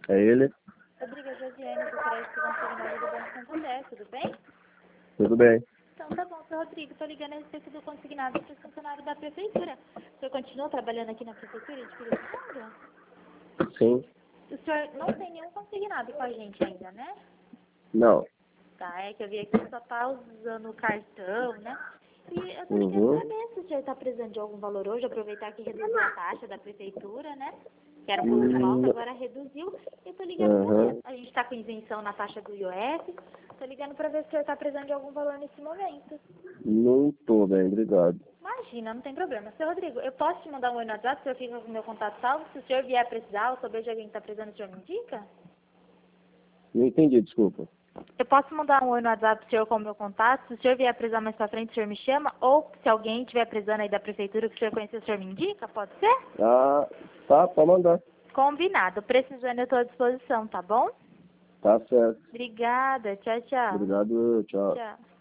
É ele? Rodrigo, Josiane, do crédito consignado do Banco Santander, tudo bem? Tudo bem. Então tá bom, seu Rodrigo, tô ligando a respeito do consignado para o funcionário da prefeitura. O senhor continua trabalhando aqui na prefeitura de Pirituba? Sim. O senhor não tem nenhum consignado com a gente ainda, né? Não. Tá, é que eu vi aqui que só tá usando o cartão, né? E eu tô ligando Uhum. pra ver se o senhor tá precisando de algum valor hoje, aproveitar que reduziu a taxa da prefeitura, né? Que era um pouco mais alta, agora reduziu. Eu tô ligando pra ver. Uhum. A gente tá com isenção na taxa do IOF. Tô ligando pra ver se o senhor tá precisando de algum valor nesse momento. Não tô bem, obrigado. Imagina, não tem problema. Seu Rodrigo, eu posso te mandar um oi no WhatsApp, o senhor fica com o meu contato salvo. Se o senhor vier precisar ou souber de alguém que tá precisando, o senhor me indica? Não entendi, desculpa. Eu posso mandar um oi no WhatsApp pro senhor com o meu contato. Se o senhor vier precisar mais pra frente, o senhor me chama. Ou se alguém estiver precisando aí da prefeitura que o senhor conhecer, o senhor me indica, pode ser? Ah, tá, pode mandar. Combinado. Precisando, eu estou à disposição, tá bom? Tá certo. Obrigada. Tchau, tchau. Obrigado, tchau. Tchau.